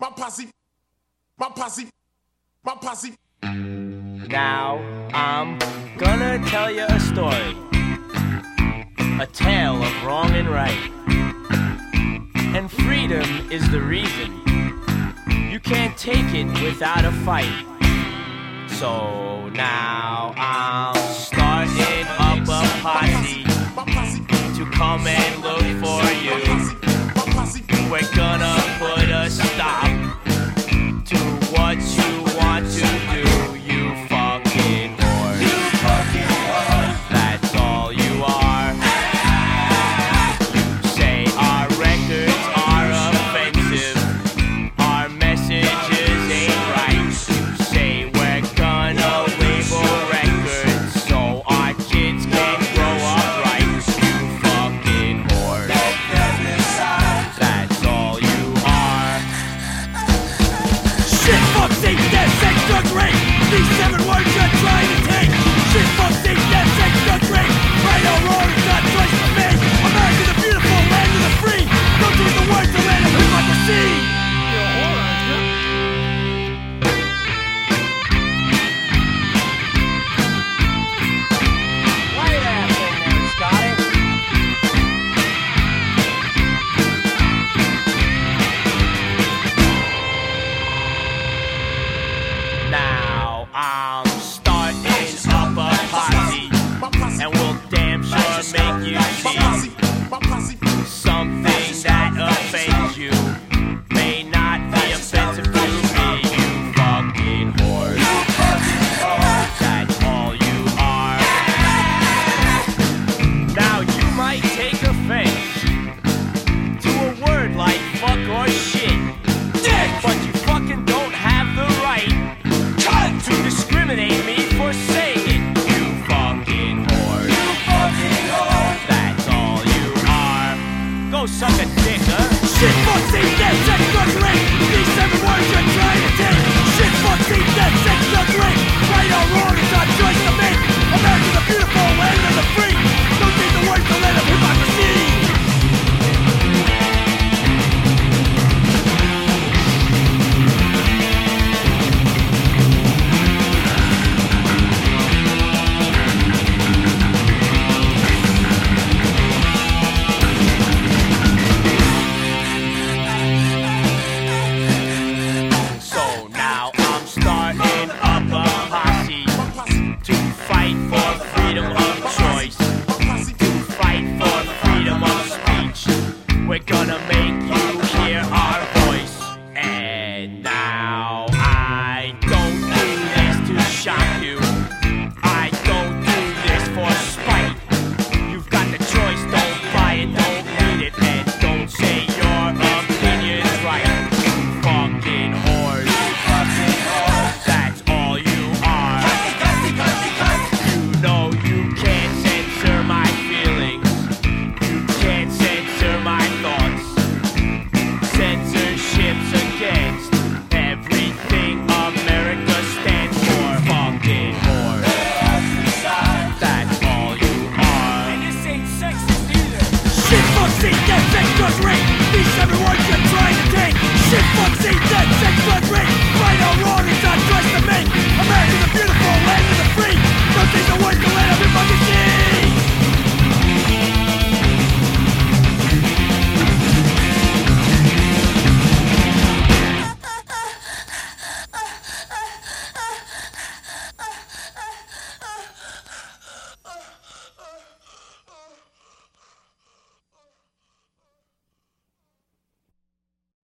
My posse, my posse, my posse. Now I'm gonna tell you a story, a tale of wrong and right. And freedom is the reason. You can't take it without a fight. So now I'm starting up a posse to come and look for you. We're gonna put a stop to what you want to do, you fucking whore. You fucking whore. That's all you are. You say our records are offensive, our messages ain't right. You say we're gonna label records so our kids can grow up right. You fucking whore. That's all you are. Shit, fuck, say, death, sex, drugs, rape. These 7 words you're trying to take. Shit, fuck, say, death, sex, drugs, rape. Right or wrong, it's not a choice for me. America, the beautiful land of the free. Don't use the words to land of hypocrisy. You're a whore, aren't you? Light ass in there, Scotty. Now I'm starting up a posse, and we'll damn sure make you see something that offends you may not be offensive to me, you fucking whore. That's all you are. Now you might take offense to a word like fuck or shit, but you fucking don't have the right to discriminate me for saying it, you fucking whore. That's all you are. Go suck a dick, huh? Shit, fuck, say, death, sex, drugs, rape. These 7 words you're trying to take. Shit, fuck, say, death, sex, drugs, rape. Right or wrong, it's not a choice to make. America, the beautiful land of the free. Don't take the words to land of hypocrisy. So now I'm starting up a posse to fight for freedom of choice, to fight for freedom of speech. We're gonna make you hear our voice. And now I don't do this to shock you. I don't do this for spite. You've got the choice, don't buy it, don't read it, and don't say your opinion's right. You fucking whores. That's all you are. You know you can't censor my feelings. You can't censor my thoughts. Censorship's against everything America stands for. Fucking whore. That's all you are. And this ain't sexist either. Shit, fuck, say, death, sex, drugs, rape. These 7 words you're trying to take. Shit, fuck, say,